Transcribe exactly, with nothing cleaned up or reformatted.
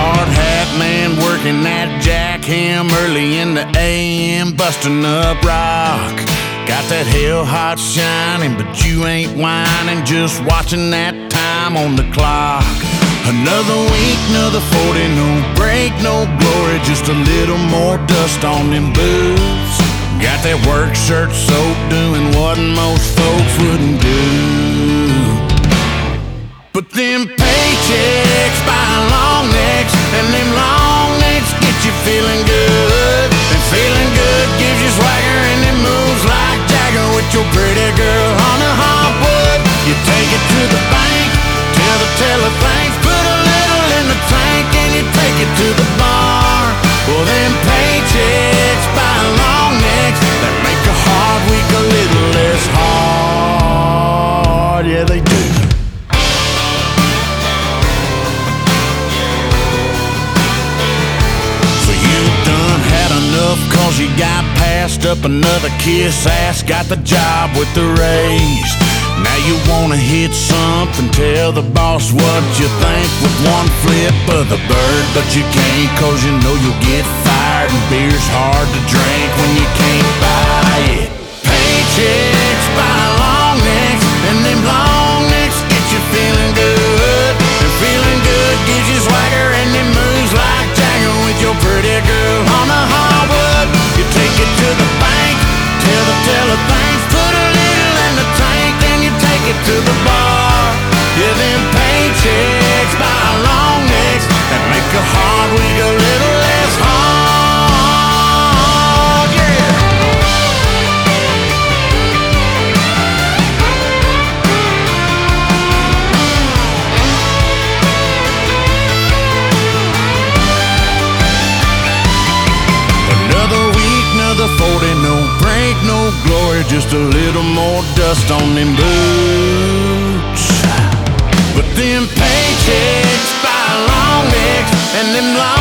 hard hat man working that jackham early in the A M, busting up rock. Got that hell hot shining, but you ain't whining, just watching that time on the clock. Another week, another forty, no break, no glory, just a little more dust on them boots. Got that work shirt soaked, doing what most folks wouldn't do. But them paychecks buy long necks, and them long necks get you feeling good. And feeling good gives you swagger, and it moves like Jagger with your pretty girl on the hardwood. You take it to the bank, tell the teller thanks, put a little in the tank, and you take it to the bar. Well, them paychecks buy long necks that make a hard week a little less hard. Yeah, they do. Cause you got passed up another kiss ass, got the job with the raise. Now you wanna hit something, tell the boss what you think with one flip of the bird, but you can't cause you know you'll get fired, and beer's hard to drink when you can't buy it. Paychecks buy long necks, and them long necks get you feeling good. And feeling good gives you swagger, and it moves like Jagger with your pretty girl on the hardwood. You take it to the bank, tell the teller thanks, put a little in the tank, then you take it to the bar. Yeah, them paychecks buy long necks that make a hard week a little less hard. Yeah. Another week, another forty, no break, no glory, just a little more dust on them boots. But them paychecks buy long necks, and them long